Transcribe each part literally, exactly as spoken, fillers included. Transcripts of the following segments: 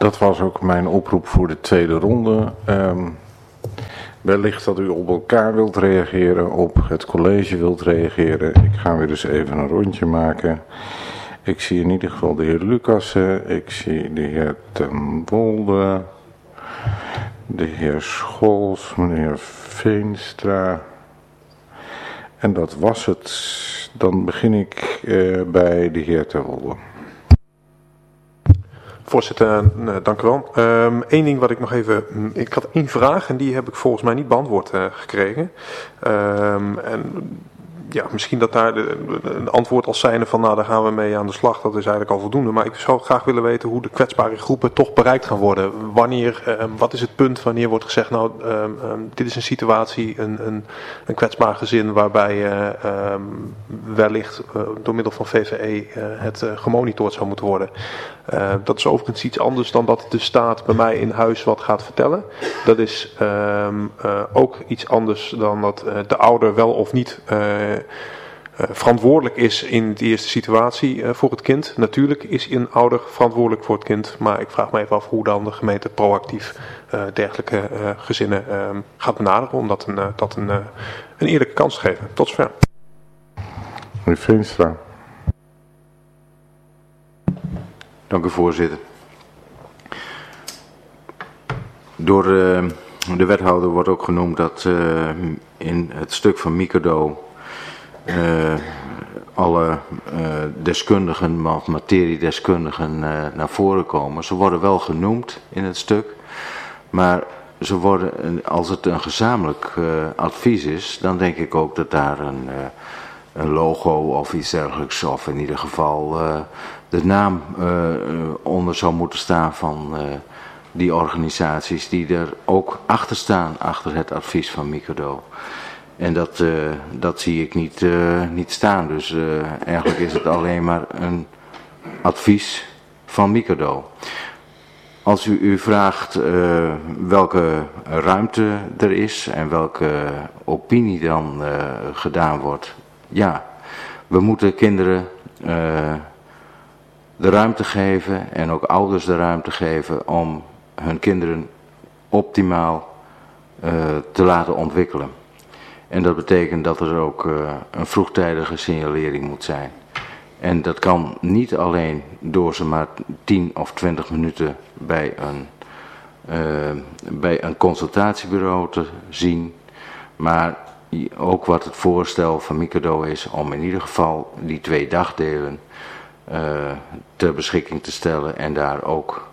Dat was ook mijn oproep voor de tweede ronde. Um, wellicht dat u op elkaar wilt reageren, op het college wilt reageren. Ik ga weer eens even een rondje maken. Ik zie in ieder geval de heer Lucassen, ik zie de heer Ten Wolde, de heer Scholz, meneer Veenstra. En dat was het. Dan begin ik uh, bij de heer Ten Wolde. Voorzitter, uh, dank u wel. Um, Eén ding wat ik nog even... Ik had één vraag en die heb ik volgens mij niet beantwoord uh, gekregen. Um, en ja, misschien dat daar de, een antwoord als zijnde van... nou, daar gaan we mee aan de slag. Dat is eigenlijk al voldoende. Maar ik zou graag willen weten hoe de kwetsbare groepen toch bereikt gaan worden. Wanneer, um, wat is het punt wanneer wordt gezegd... nou, um, um, dit is een situatie, een, een, een kwetsbaar gezin... waarbij uh, um, wellicht uh, door middel van V V E uh, het uh, gemonitord zou moeten worden... Uh, dat is overigens iets anders dan dat de staat bij mij in huis wat gaat vertellen. Dat is um, uh, ook iets anders dan dat uh, de ouder wel of niet uh, uh, verantwoordelijk is in de eerste situatie uh, voor het kind. Natuurlijk is een ouder verantwoordelijk voor het kind, maar ik vraag me even af hoe dan de gemeente proactief uh, dergelijke uh, gezinnen uh, gaat benaderen om dat een, uh, dat een, uh, een eerlijke kans te geven. Tot zover. Meneer Veenstra. Dank u, voorzitter. Door uh, de wethouder wordt ook genoemd dat uh, in het stuk van Mikado uh, alle uh, deskundigen of materiedeskundigen uh, naar voren komen. Ze worden wel genoemd in het stuk, maar ze worden, als het een gezamenlijk uh, advies is, dan denk ik ook dat daar een, uh, een logo of iets dergelijks, of in ieder geval... Uh, de naam uh, onder zou moeten staan van uh, die organisaties die er ook achter staan, achter het advies van Mikado. En dat, uh, dat zie ik niet, uh, niet staan. Dus uh, eigenlijk is het alleen maar een advies van Mikado. Als u, u vraagt uh, welke ruimte er is en welke opinie dan uh, gedaan wordt. Ja, we moeten kinderen... Uh, de ruimte geven en ook ouders de ruimte geven om hun kinderen optimaal uh, te laten ontwikkelen. En dat betekent dat er ook uh, een vroegtijdige signalering moet zijn. En dat kan niet alleen door ze maar tien of twintig minuten bij een, uh, bij een consultatiebureau te zien, maar ook wat het voorstel van Mikado is om in ieder geval die twee dagdelen Uh, ter beschikking te stellen en daar ook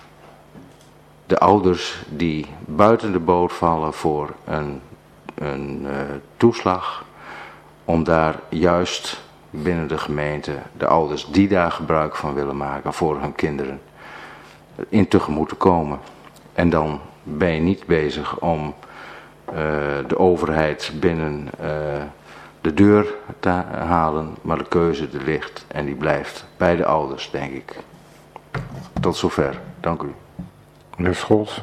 de ouders die buiten de boot vallen voor een, een uh, toeslag, om daar juist binnen de gemeente de ouders die daar gebruik van willen maken voor hun kinderen in tegemoet te komen. En dan ben je niet bezig om uh, de overheid binnen uh, de deur te halen, maar de keuze er ligt en die blijft bij de ouders, denk ik. Tot zover. Dank u. Meneer Scholz.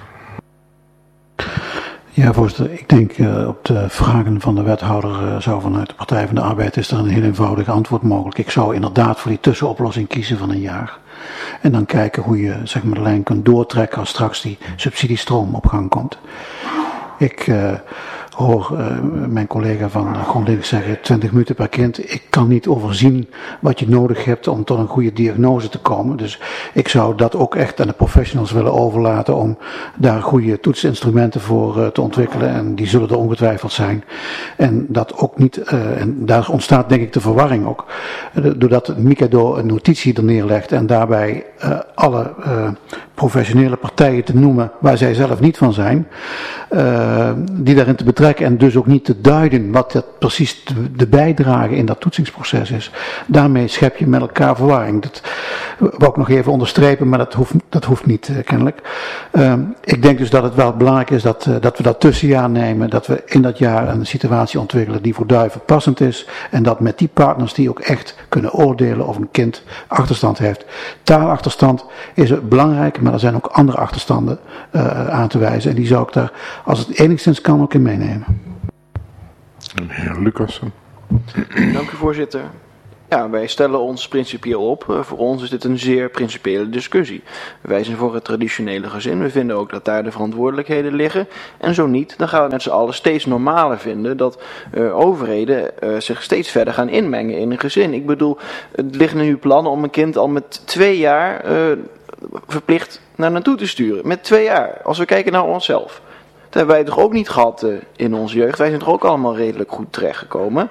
Ja, voorzitter. Ik denk uh, op de vragen van de wethouder uh, zou vanuit de Partij van de Arbeid is er een heel eenvoudig antwoord mogelijk. Ik zou inderdaad voor die tussenoplossing kiezen van een jaar. En dan kijken hoe je zeg maar, de lijn kunt doortrekken als straks die subsidiestroom op gang komt. Ik uh, hoor uh, mijn collega van GroenLinks zeggen twintig minuten per kind. Ik kan niet overzien wat je nodig hebt om tot een goede diagnose te komen. Dus ik zou dat ook echt aan de professionals willen overlaten om daar goede toetsinstrumenten voor uh, te ontwikkelen. En die zullen er ongetwijfeld zijn. En dat ook niet, uh, en daar ontstaat denk ik de verwarring ook. Uh, doordat Mikado een notitie er neerlegt en daarbij uh, alle uh, professionele partijen te noemen waar zij zelf niet van zijn. Uh, die daarin te betrekken en dus ook niet te duiden wat dat precies de, de bijdrage in dat toetsingsproces is. Daarmee schep je met elkaar verwarring. Dat wou ik nog even onderstrepen, maar dat hoeft, dat hoeft niet uh, kennelijk. Uh, ik denk dus dat het wel belangrijk is dat, uh, dat we dat tussenjaar nemen, dat we in dat jaar een situatie ontwikkelen die voor Duiven passend is en dat met die partners die ook echt kunnen oordelen of een kind achterstand heeft. Taalachterstand is belangrijk, maar er zijn ook andere achterstanden uh, aan te wijzen en die zou ik daar, als het enigszins kan, ook in meenemen. Heer Lucassen. Dank u, voorzitter. Ja, wij stellen ons principieel op. Uh, voor ons is dit een zeer principiële discussie. Wij zijn voor het traditionele gezin. We vinden ook dat daar de verantwoordelijkheden liggen. En zo niet, dan gaan we met z'n allen steeds normaler vinden dat uh, overheden uh, zich steeds verder gaan inmengen in een gezin. Ik bedoel, het liggen nu plannen om een kind al met twee jaar uh, verplicht naar naartoe te sturen. Met twee jaar. Als we kijken naar onszelf. Dat hebben wij toch ook niet gehad uh, in onze jeugd. Wij zijn toch ook allemaal redelijk goed terechtgekomen.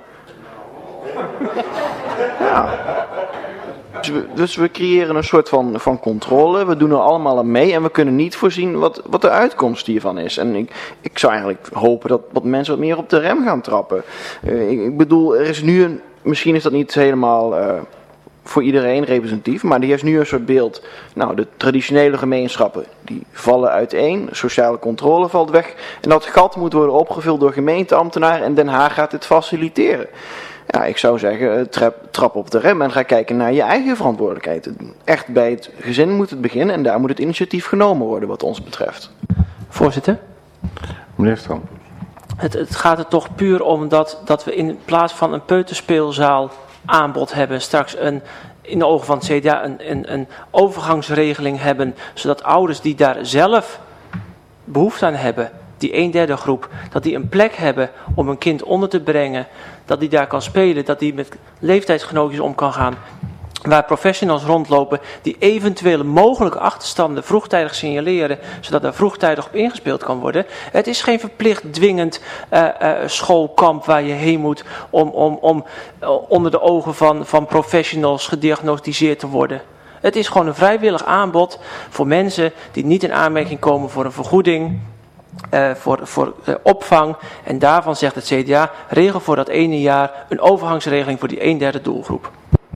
Ja. Dus we, dus we creëren een soort van, van controle. We doen er allemaal aan mee en we kunnen niet voorzien wat, wat de uitkomst hiervan is. En ik, ik zou eigenlijk hopen dat wat mensen wat meer op de rem gaan trappen. Uh, ik, ik bedoel, er is nu een, misschien is dat niet helemaal uh, voor iedereen representatief, maar er is nu een soort beeld. Nou, de traditionele gemeenschappen die vallen uiteen, sociale controle valt weg en dat gat moet worden opgevuld door gemeenteambtenaren en Den Haag gaat dit faciliteren. Ja, ik zou zeggen, trap, trap op de rem en ga kijken naar je eigen verantwoordelijkheid. Echt bij het gezin moet het beginnen en daar moet het initiatief genomen worden wat ons betreft. Voorzitter? Meneer Stam. Het, het gaat er toch puur om dat, dat we in plaats van een peuterspeelzaal aanbod hebben, straks een, in de ogen van het C D A een, een, een overgangsregeling hebben, zodat ouders die daar zelf behoefte aan hebben, die een derde groep, dat die een plek hebben om een kind onder te brengen, dat die daar kan spelen, dat die met leeftijdsgenootjes om kan gaan, waar professionals rondlopen die eventuele mogelijke achterstanden vroegtijdig signaleren, zodat daar vroegtijdig op ingespeeld kan worden. Het is geen verplicht dwingend uh, uh, schoolkamp waar je heen moet om, om, om uh, onder de ogen van, van professionals gediagnosticeerd te worden. Het is gewoon een vrijwillig aanbod voor mensen die niet in aanmerking komen voor een vergoeding, Uh, voor, voor uh, opvang. En daarvan zegt het C D A, regel voor dat ene jaar een overgangsregeling voor die een derde doelgroep.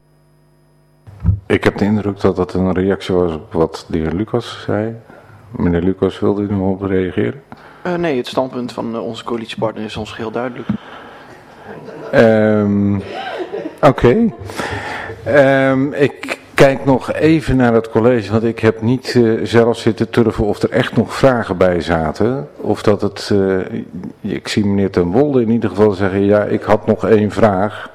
Ik heb de indruk dat dat een reactie was op wat de heer Lucas zei. Meneer Lucas, wilde u nog op reageren? Uh, nee, het standpunt van uh, onze coalitiepartner is ons heel duidelijk. Um, Oké. Okay. Um, ik kijk nog even naar het college, want ik heb niet uh, zelf zitten turven of er echt nog vragen bij zaten. Of dat het, uh, ik zie meneer Ten Wolde in ieder geval zeggen, ja, ik had nog één vraag.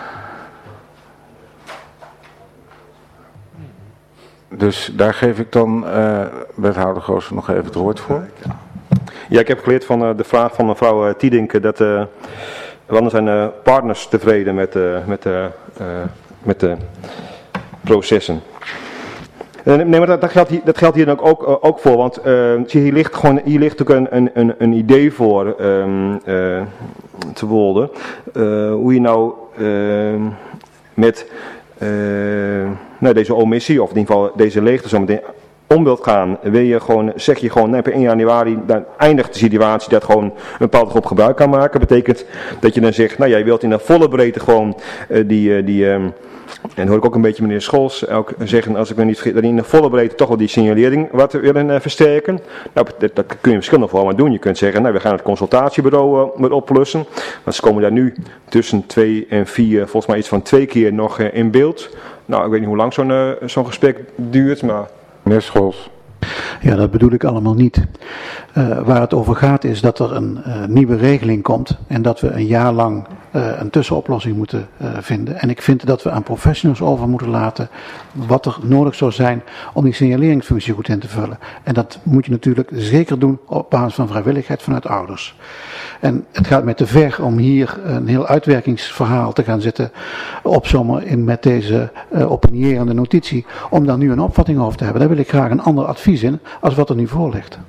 Dus daar geef ik dan uh, wethouder Goossen nog even het woord voor. Ja, ik heb geleerd van uh, de vraag van mevrouw uh, Tiedink dat uh, wanneer zijn uh, partners tevreden met, uh, met, uh, uh, met de processen. Uh, nee, maar dat, dat, geldt hier, dat geldt hier ook, ook, uh, ook voor, want uh, hier ligt gewoon hier ligt ook een, een, een, een idee voor um, uh, te Wolde. Uh, hoe je nou uh, met uh, nou, deze omissie, of in ieder geval deze leegte zo meteen om wilt gaan, wil je gewoon, zeg je gewoon, nee, per één januari, dan eindigt de situatie dat gewoon een bepaalde groep gebruik kan maken. Dat betekent dat je dan zegt, nou jij wilt in een volle breedte gewoon uh, die, uh, die um, en dan hoor ik ook een beetje meneer Scholz ook zeggen, als ik me niet vergis, dat in een volle breedte toch wel die signalering wat we willen uh, versterken. Nou, dat, dat kun je in verschillende vormen doen. Je kunt zeggen, nou we gaan het consultatiebureau uh, met oplossen. Want ze komen daar nu tussen twee en vier, volgens mij iets van twee keer nog uh, in beeld. Nou, ik weet niet hoe lang zo'n uh, zo'n gesprek duurt, maar... Meneer Scholz. Ja, dat bedoel ik allemaal niet. Uh, waar het over gaat is dat er een uh, nieuwe regeling komt en dat we een jaar lang uh, een tussenoplossing moeten uh, vinden. En ik vind dat we aan professionals over moeten laten wat er nodig zou zijn om die signaleringsfunctie goed in te vullen. En dat moet je natuurlijk zeker doen op basis van vrijwilligheid vanuit ouders. En het gaat mij te ver om hier een heel uitwerkingsverhaal te gaan zitten opzommen in met deze uh, opinierende notitie, om daar nu een opvatting over te hebben. Daar wil ik graag een ander advies in als wat er nu voor ligt.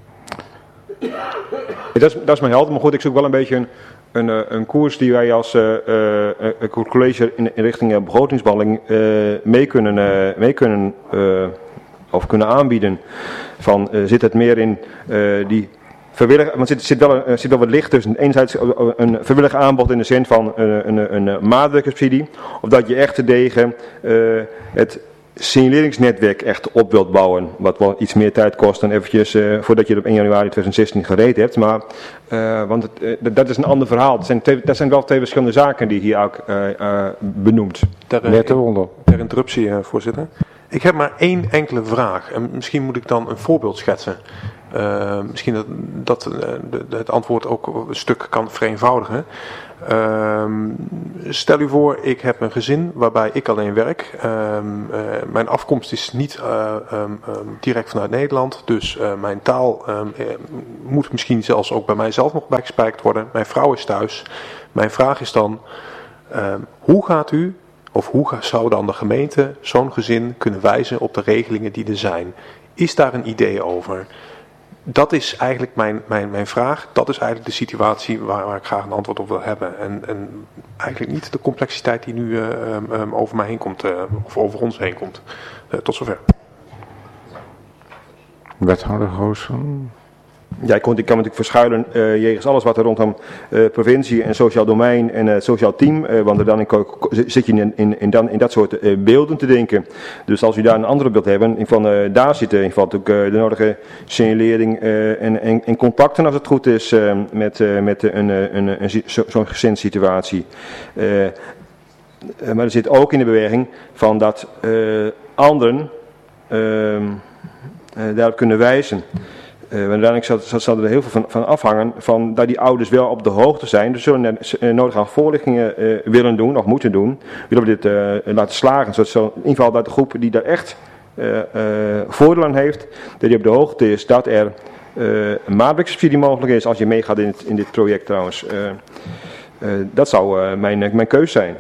Dat is, dat is mijn helder, maar goed, ik zoek wel een beetje een, een, een koers die wij als uh, uh, college in, in richting uh, begrotingsbehandeling uh, mee kunnen, uh, mee kunnen uh, of kunnen aanbieden. Van, uh, zit het meer in uh, die vrijwillig, want er zit, zit, wel een, zit wel wat licht tussen. Enerzijds een vrijwillig aanbod in de zin van een, een, een, een maatwerksubsidie, of dat je echt tegen uh, het signaleringsnetwerk echt op wilt bouwen, wat wel iets meer tijd kost dan eventjes uh, voordat je het op één januari tweeduizend zestien gereed hebt, maar uh, want het, uh, dat is een ander verhaal. Dat zijn, twee, dat zijn wel twee verschillende zaken die hier ook uh, uh, benoemd. Ter, ter interruptie, uh, voorzitter. Ik heb maar één enkele vraag en misschien moet ik dan een voorbeeld schetsen. Uh, misschien dat, dat uh, de, het antwoord ook een stuk kan vereenvoudigen. Uh, stel u voor, ik heb een gezin waarbij ik alleen werk. Uh, uh, mijn afkomst is niet uh, um, um, direct vanuit Nederland, dus uh, mijn taal um, uh, moet misschien zelfs ook bij mijzelf nog bijgespijkt worden. Mijn vrouw is thuis. Mijn vraag is dan, uh, hoe gaat u, of hoe zou dan de gemeente zo'n gezin kunnen wijzen op de regelingen die er zijn? Is daar een idee over? Dat is eigenlijk mijn, mijn, mijn vraag. Dat is eigenlijk de situatie waar, waar ik graag een antwoord op wil hebben. En, en eigenlijk niet de complexiteit die nu uh, um, over mij heen komt, uh, of over ons heen komt. Uh, tot zover. Wethouder Goossen. Ja, ik kan me natuurlijk verschuilen uh, jegens alles wat er rondom uh, provincie en sociaal domein en uh, het sociaal team, uh, want er dan in, zit je in, in, in, dan, in dat soort uh, beelden te denken. Dus als u daar een andere beeld hebben, van uh, daar zitten in ieder geval natuurlijk uh, de nodige signalering uh, en, en, en contacten als het goed is uh, met, uh, met uh, een, een, een, een, zo, zo'n gezinssituatie. Uh, uh, maar er zit ook in de beweging van dat uh, anderen uh, uh, daarop kunnen wijzen. Uh, uiteindelijk zal, zal, zal er heel veel van, van afhangen van dat die ouders wel op de hoogte zijn. Dus zullen er nodig aan voorlichtingen uh, willen doen of moeten doen. Willen we dit uh, laten slagen. Zodat zo, in ieder geval dat de groep die daar echt uh, uh, voordeel aan heeft, dat die op de hoogte is dat er uh, een maandelijkse subsidie mogelijk is als je meegaat in, in dit project trouwens. Uh, uh, dat zou uh, mijn, mijn keus zijn.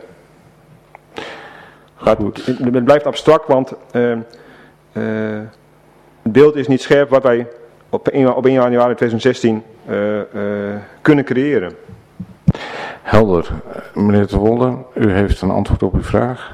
Gaat, het blijft abstract, want uh, uh, het beeld is niet scherp wat wij op één januari tweeduizend zestien uh, uh, kunnen creëren. Helder. Meneer de Wolde, u heeft een antwoord op uw vraag.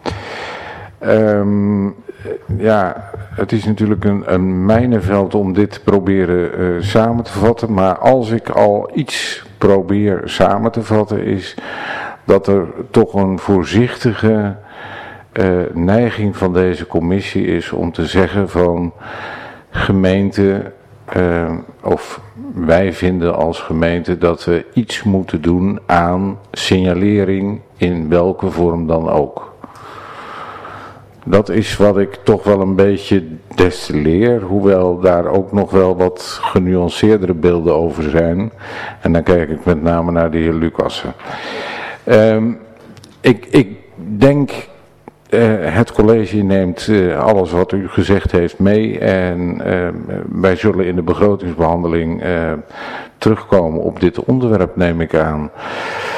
Um, ja, het is natuurlijk een, een mijnenveld om dit te proberen uh, samen te vatten. Maar als ik al iets probeer samen te vatten, is dat er toch een voorzichtige uh, neiging van deze commissie is om te zeggen van gemeente, uh, of wij vinden als gemeente dat we iets moeten doen aan signalering in welke vorm dan ook. Dat is wat ik toch wel een beetje destilleer, hoewel daar ook nog wel wat genuanceerdere beelden over zijn. En dan kijk ik met name naar de heer Lucassen. Um, ik, ik denk, uh, het college neemt uh, alles wat u gezegd heeft mee en uh, wij zullen in de begrotingsbehandeling uh, terugkomen op dit onderwerp, neem ik aan.